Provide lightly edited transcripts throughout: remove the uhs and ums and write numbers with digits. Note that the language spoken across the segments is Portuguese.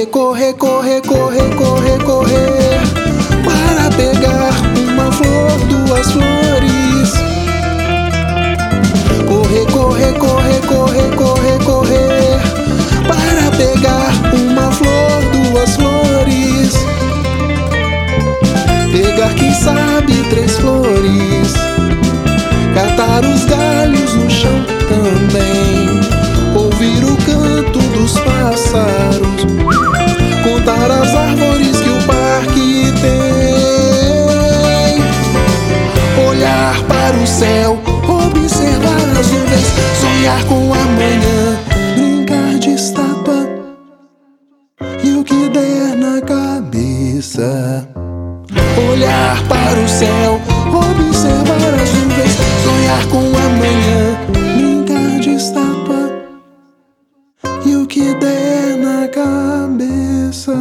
Correr, correr, correr, correr, correr, correr, para pegar uma flor, duas flores. Correr, correr, correr, correr, correr, correr, para pegar uma flor, duas flores. Pegar, quem sabe, três flores. Catar os galhos no chão também. Ouvir o canto dos pássaros. Contar as árvores que o parque tem. Olhar para o céu, observar as nuvens, sonhar com amanhã, brincar de estátua e o que der na cabeça. Olhar para o céu, observar as nuvens, sonhar com amanhã, brincar de estátua e o que der na cabeça.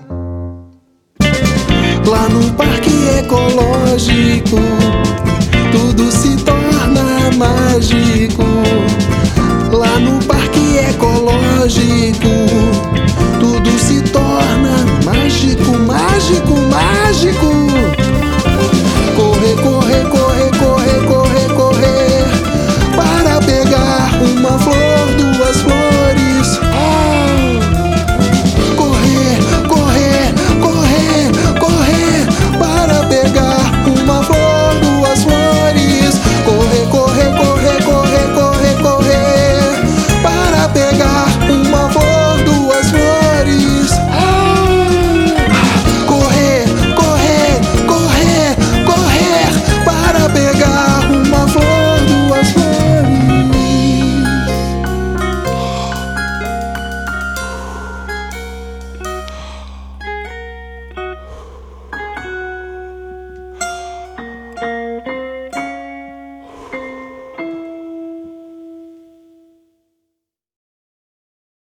Lá no parque ecológico, tudo se torna mágico. Lá no parque ecológico, tudo se torna mágico, mágico, mágico. Correr, correr, correr, correr, correr.